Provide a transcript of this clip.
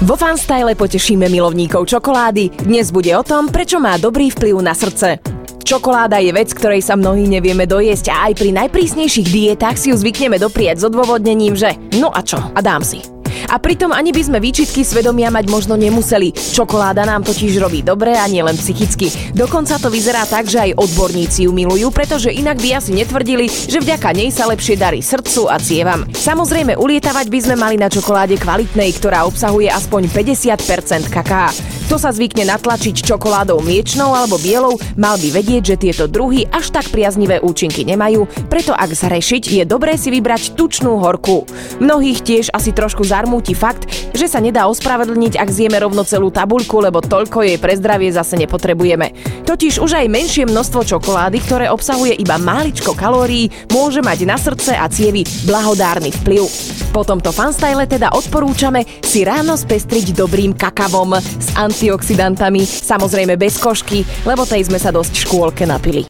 Vo Fanstyle potešíme milovníkov čokolády. Dnes bude o tom, prečo má dobrý vplyv na srdce. Čokoláda je vec, ktorej sa mnohí nevieme dojesť a aj pri najprísnejších dietách si ju zvykneme dopriať s odôvodnením, že no a čo, a dám si. A pritom ani by sme výčitky svedomia mať možno nemuseli. Čokoláda nám totiž robí dobre a nielen psychicky. Dokonca to vyzerá tak, že aj odborníci ju milujú, pretože inak by asi netvrdili, že vďaka nej sa lepšie darí srdcu a cievam. Samozrejme, ulietavať by sme mali na čokoláde kvalitnej, ktorá obsahuje aspoň 50% kaká. Kto sa zvykne natlačiť čokoládou mliečnou alebo bielou, mal by vedieť, že tieto druhy až tak priaznivé účinky nemajú, preto ak zrešiť, je dobré si vybrať tučnú horkú. Mnohých tiež asi trošku zarmúti fakt, že sa nedá ospravedlniť, ak zjeme rovno celú tabuľku, lebo toľko jej pre zdravie zase nepotrebujeme. Totiž už aj menšie množstvo čokolády, ktoré obsahuje iba máličko kalórií, môže mať na srdce a cievy blahodárny vplyv. Po tomto Fanstyle teda odporúčame si ráno spestriť dobrým kakavom s antioxidantami, samozrejme bez kožky, lebo tej sme sa dosť v škôlke napili.